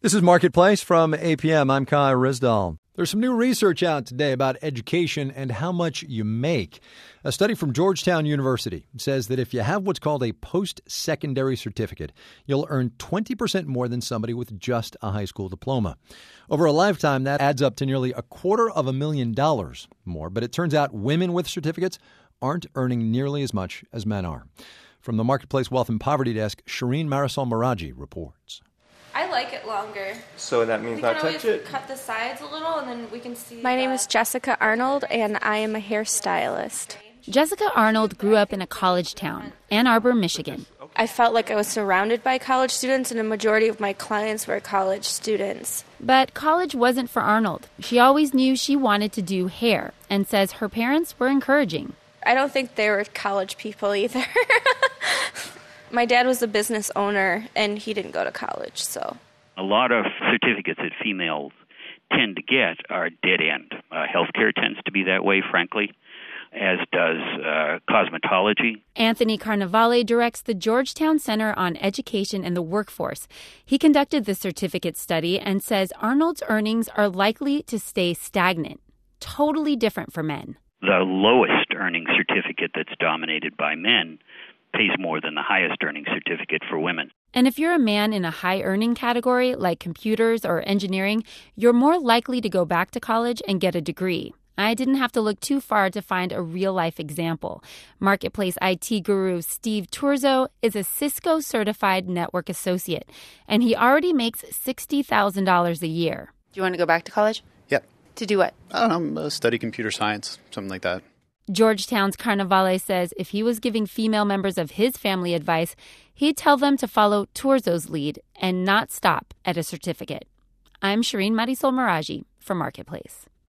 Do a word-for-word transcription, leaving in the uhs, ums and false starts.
This is Marketplace from A P M. I'm Kai Rizdal. There's some new research out today about education and how much you make. A study from Georgetown University says that if you have what's called a post-secondary certificate, you'll earn twenty percent more than somebody with just a high school diploma. Over a lifetime, that adds up to nearly a quarter of a million dollars more. But it turns out women with certificates aren't earning nearly as much as men are. From the Marketplace Wealth and Poverty Desk, Shireen Marisol Meraji reports. I like it longer. So that means we not can touch always it? Cut the sides a little and then we can see. My the... name is Jessica Arnold and I am a hairstylist. Jessica Arnold grew up in a college town, Ann Arbor, Michigan. I felt like I was surrounded by college students and a majority of my clients were college students. But college wasn't for Arnold. She always knew she wanted to do hair and says her parents were encouraging. I don't think they were college people either. My dad was a business owner, and he didn't go to college, so. A lot of certificates that females tend to get are dead end. Uh, healthcare tends to be that way, frankly, as does uh, cosmetology. Anthony Carnevale directs the Georgetown Center on Education and the Workforce. He conducted the certificate study and says Arnold's earnings are likely to stay stagnant, totally different for men. The lowest earning certificate that's dominated by men pays more than the highest earning certificate for women. And if you're a man in a high earning category like computers or engineering, you're more likely to go back to college and get a degree. I didn't have to look too far to find a real-life example. Marketplace I T guru Steve Turzo is a Cisco certified network associate, and he already makes sixty thousand dollars a year. Do you want to go back to college? Yep. To do what? I don't know, study computer science, something like that. Georgetown's Carnevale says if he was giving female members of his family advice, he'd tell them to follow Turzo's lead and not stop at a certificate. I'm Shireen Marisol Meraji for Marketplace.